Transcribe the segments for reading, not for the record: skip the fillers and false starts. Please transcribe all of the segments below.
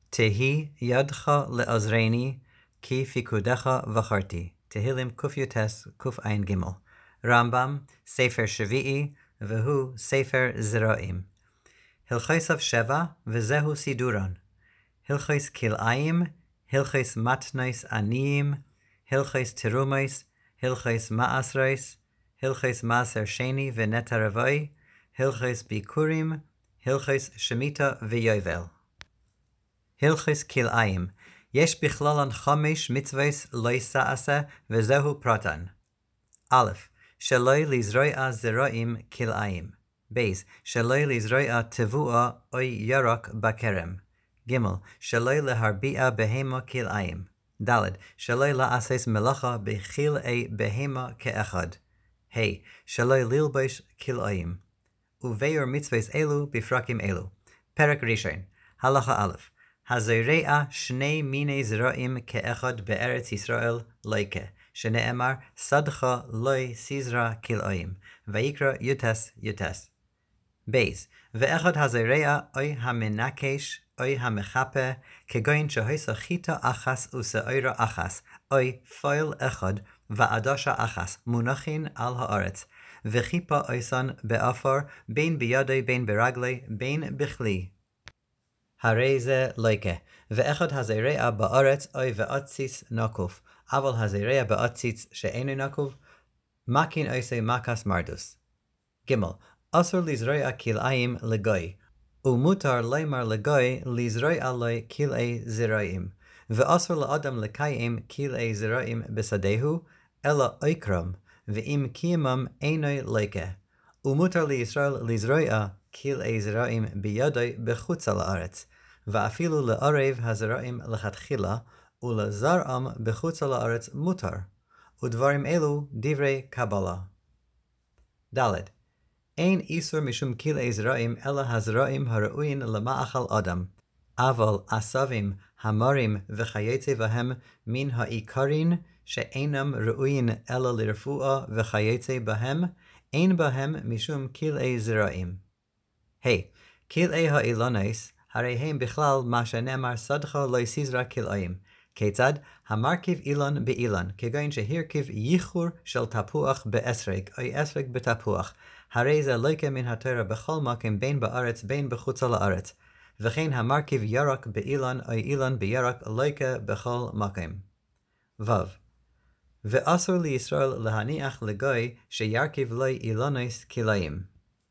תהי ידך לעזרני, כי פיקודך בחרתי. תהילים קי"ט קע"ג. רמב"ם, ספר שביעי, והוא ספר זרעים. הלכיסיו 7, וזהו סידורן. הלכיס כלאיים, הלכיס מתנais עניים, הלכיס תרומais, הלכיס מעשרייס, הלכיס מעשר שני ונטע רבעי, הלכיס ביקורים, הלכיס שמיטה ויובל. הלכיס כלאיים, יש בכללן 5 מצוות לא יעשה, וזהו פרטן. א', שלא לזרוע זרעים כלאיים. ב', שלא לזרוע תבואה או ירק בכרם. ג', שלא להרביע בהמה כלאיים. ד', שלא לעשות מלאכה בכלאי בהמה כאחד. ה', שלא ללבוש כלאיים. וביאור מצוות אלו בפרקים אלו. פרק ראשון, הלכה א', הזורע 2 מיני זרעים כאחד בארץ ישראל ליקה, שנאמר, שדך לא תזרע כלאיים, ויקרא יוטס. בייס, ואחד הזורע אוי המנקש, אוי המחפה, כגון שהיסה חיטה אחס ושעורה אחס, אוי פועל אחד ועדשה אחס, מונחין על הארץ, וחיפה אויסן באפר, בין בידי בין ברגלי, בין בכלי. הרי זה ליקה, ואחד הזרע בארץ אוי ועציס נקוף, אבל הזרע בעציס שאינו נקוף, מקין עושה מקס מרדוס. ג' אסור לזרוע כלאיים לגוי, ומותר לאמר לגוי לזרוע לו כלאי זרעים, ואסור לאדם לקיים כלאי זרעים בשדהו, אלא איקרם, ואם קיימם אינו ליקה, ומותר לישראל לזרוע כלאי זרעים בידי בחוץ לארץ, ואפילו לערב הזרעים לכתחילה, ולזרעם בחוץ לארץ מותר, ודברים אלו דברי קבלה. ד' אין איסור משום כלאי זרעים, אלא הזרעים הראויים למאכל אדם, אבל עשבים, המרים וכיוצא בהם מן העיקרין שאינם ראויים אלא לרפואה וכיוצא בהם, אין בהם משום כלאי זרעים. כלאי האילונס, הרי הם בכלל מה שנאמר שדך לא תזרע כלאיים. כיצד? המרכיב אילון באילון, כגון שהרכיב ייחור של תפוח באסרק, או אסרק בתפוח, הרי זה ליקה מן התורה בכל מקום בין בארץ בין בחוץ לארץ, וכן המרכיב ירק באילון או אילון בירק ליקה בכל מקום. ו. ואסור לישראל להניח לגוי שירכיב לו אילונס כלאיים.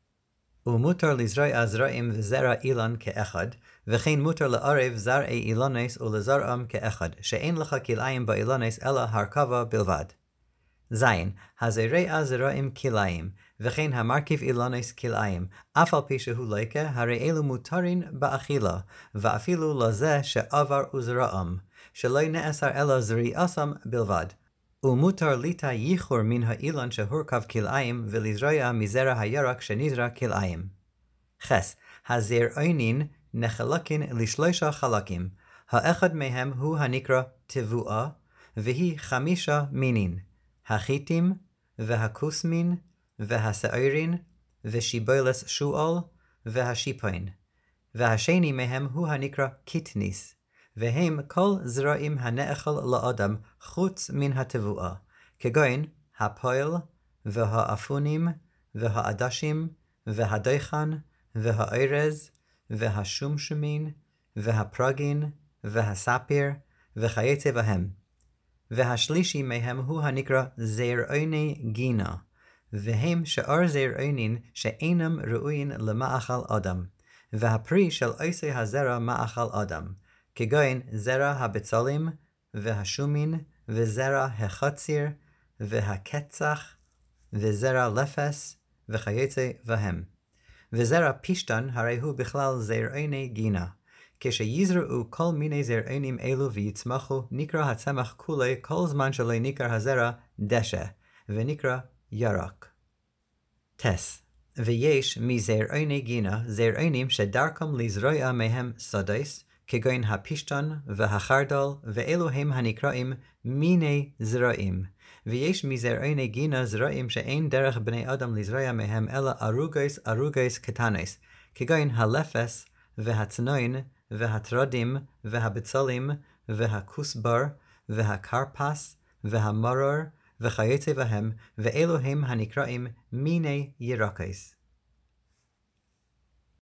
ומותר לזרוע זרעים וזרע אילון כאחד, וכן מותר לערב זרעי אילונס ולזרעם כאחד, שאין לך כלאיים באילונס אלא הרכבה בלבד. ז. הזרע זרעים כלאיים, וכן המרכיב אילונס כלאיים, אף על פי שהוא ליקה, הרי אלו מותרין באכילה, ואפילו לזה שעבר וזרעם, שלא נאסר אלא זריעסם בלבד. ומותר ליטה ייחור מן האילון שהורכב כלאיים, ולזרוע מזרע הירק שנזרע כלאיים. חס. הזרעונים נחלקין ל3 חלקים, האחד מהם הוא הנקרא תבואה, והיא 5 מינין, החיטים, והכוסמין, והשעורין, ושיבולס שועל, והשיפוין. והשני מהם הוא הנקרא קיטניס, והם כל זרעים הנאכל לאדם חוץ מן התבואה, כגון הפועל, והאפונים, והעדשים, והדייחן, והארז, והשומשומין, והפרגין, והספיר, וכיוצא בהם. והשלישי מהם הוא הנקרא זרעוני גינה, והם שאר זרעונים שאינם ראויים למאכל אדם, והפרי של עושה הזרע מאכל אדם, כגון זרע הבצלים, והשומין, וזרע החציר, והקצח, וזרע לפס, וכיוצא בהם. וזרע פשטן הרי הוא בכלל זרעוני גינה. כשיזרעו כל מיני זרעונים אלו ויצמחו, נקרא הצמח כולי כל זמן שלא נקרא הזרע דשא, ונקרא ירק. טס. ויש מזרעוני גינה זרעונים שדרכם לזרוע מהם סודס, כגון הפשטן והחרדל, ואלו הם הנקראים מיני זרעים. ויש מזרעוני גינה זרעים שאין דרך בני אדם לזרוע מהם אלא ארוגס קטנס, כגון הלפס והצנוין והטרדים, והבצלים, והכוסבר, והכרפס, והמרור, וכיוצא בהם, ואלו הם הנקראים מיני ירקס.